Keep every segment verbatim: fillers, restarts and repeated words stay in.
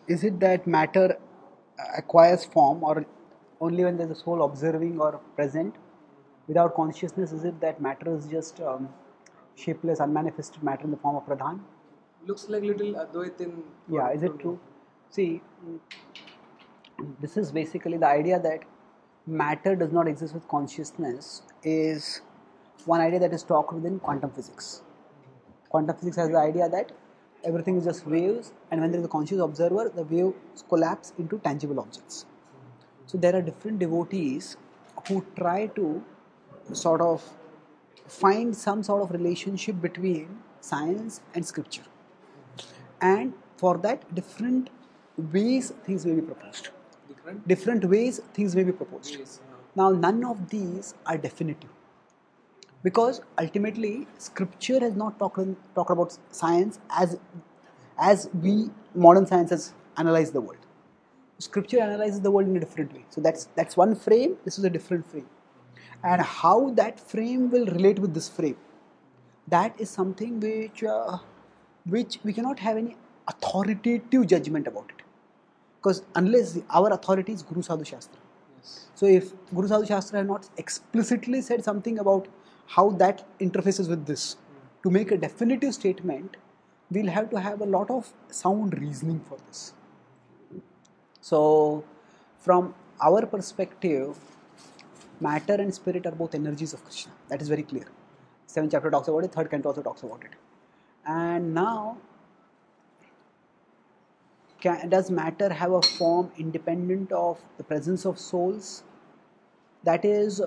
is it that matter acquires form, or only when there's a soul observing or present? Without consciousness, is it that matter is just um, shapeless, unmanifested matter in the form of pradhan? Looks like little Advait in. Yeah, is it true? See, this is basically the idea that matter does not exist with consciousness is one idea that is talked within quantum physics. Quantum physics has the idea that everything is just waves, and when there is a conscious observer, the waves collapse into tangible objects. So there are different devotees who try to sort of find some sort of relationship between science and scripture, and for that different ways things may be proposed. Different? Different ways things may be proposed. Yes, uh, Now none of these are definitive, because ultimately scripture has not talked, talked about science as as we modern science has analyzed the world. Scripture analyzes the world in a different way. So that's that's one frame. This is a different frame, and how that frame will relate with this frame, that is something which uh, which we cannot have any authoritative judgment about it, because unless the, our authority is Guru Sadhu Shastra. yes. So if Guru Sadhu Shastra has not explicitly said something about how that interfaces with this, to make a definitive statement, we'll have to have a lot of sound reasoning for this. So, from our perspective, matter and spirit are both energies of Krishna. That is very clear. Seventh chapter talks about it, third canto also talks about it. And now, can, does matter have a form independent of the presence of souls? That is,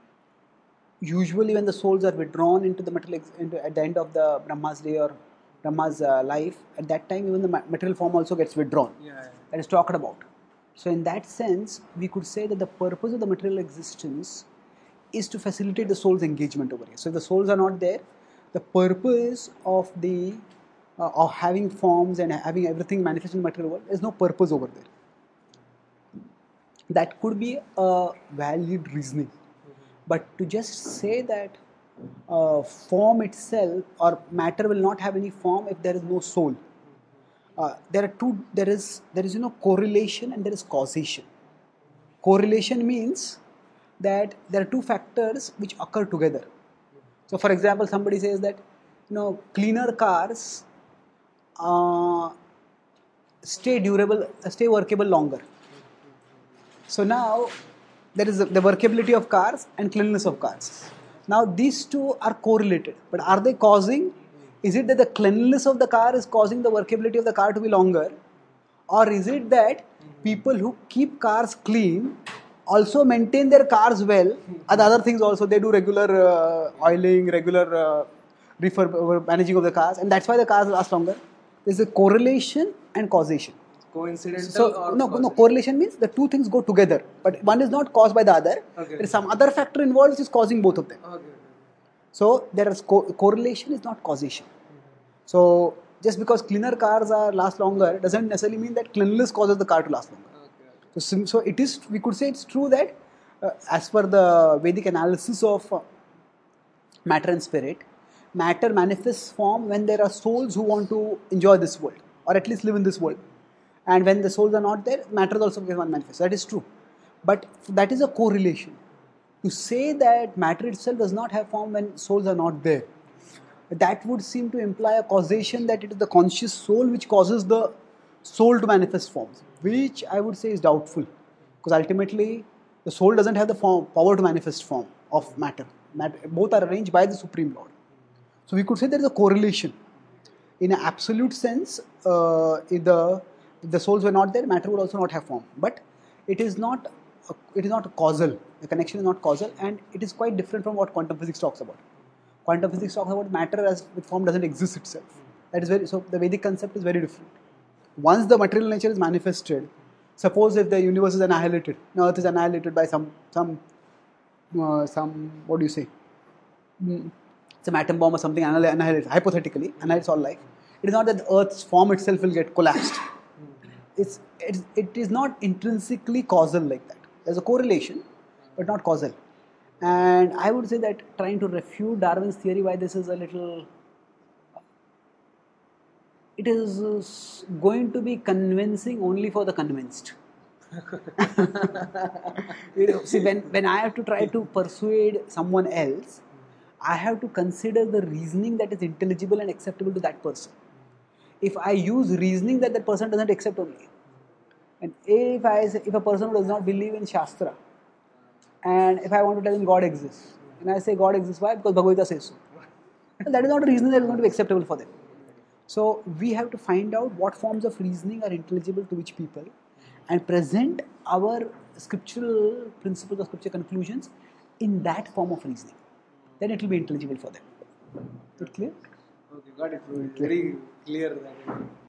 usually when the souls are withdrawn into the material, into, at the end of the Brahma's day or Brahma's uh, life, at that time even the material form also gets withdrawn. Yeah, yeah. That is talked about. So in that sense, we could say that the purpose of the material existence is to facilitate the soul's engagement over here. So if the souls are not there, the purpose of the uh, of having forms and having everything manifest in the material world, there's no purpose over there. That could be a valid reasoning. But to just say that uh, form itself or matter will not have any form if there is no soul. Uh, there are two. There is there is you know correlation and there is causation. Correlation means that there are two factors which occur together. So, for example, somebody says that you know cleaner cars uh, stay durable, stay workable longer. So now there is the workability of cars and cleanliness of cars. Now these two are correlated, but are they causing? Is it that the cleanliness of the car is causing the workability of the car to be longer, or is it that people who keep cars clean also maintain their cars well, and other things also, they do regular uh, oiling, regular uh, refurb, uh, managing of the cars, and that's why the cars last longer? There's a correlation and causation. Coincidental So or no, no, causation? correlation means the two things go together, but one is not caused by the other. Okay. There is some other factor involved which is causing both of them. Okay, okay. So there is co- correlation is not causation. So just because cleaner cars are last longer doesn't necessarily mean that cleanliness causes the car to last longer. Okay, okay. So, sim- so it is. We could say it's true that uh, as per the Vedic analysis of uh, matter and spirit, matter manifests form when there are souls who want to enjoy this world or at least live in this world. And when the souls are not there, matter also becomes unmanifest. That is true. But that is a correlation. To say that matter itself does not have form when souls are not there, that would seem to imply a causation that it is the conscious soul which causes the soul to manifest forms, which I would say is doubtful. Because ultimately, the soul doesn't have the form, power to manifest form of matter. matter. Both are arranged by the Supreme Lord. So we could say there is a correlation. In an absolute sense, uh, if the if the souls were not there, matter would also not have form. But it is not a, it is not causal. The connection is not causal, and it is quite different from what quantum physics talks about. Quantum physics talks about matter as with form doesn't exist itself. That is very so. The Vedic concept is very different. Once the material nature is manifested, suppose if the universe is annihilated, now Earth is annihilated by some some uh, some what do you say? Mm, some atom bomb or something annihilates, hypothetically annihilates all life. It is not that the Earth's form itself will get collapsed. It's, it's it is not intrinsically causal like that. There's a correlation, but not causal. And I would say that trying to refute Darwin's theory by this is a little it is uh, s- going to be convincing only for the convinced. You know, see, when, when I have to try to persuade someone else, I have to consider the reasoning that is intelligible and acceptable to that person. If I use reasoning that that person doesn't accept only, and if I say, if a person who does not believe in Shastra, and if I want to tell him God exists, and I say God exists, why? Because Bhagavad Gita says so. Well, that is not a reason that is going to be acceptable for them. So we have to find out what forms of reasoning are intelligible to which people and present our scriptural principles or scripture conclusions in that form of reasoning. Then it will be intelligible for them. Is it clear? Okay, got it. Very clear. That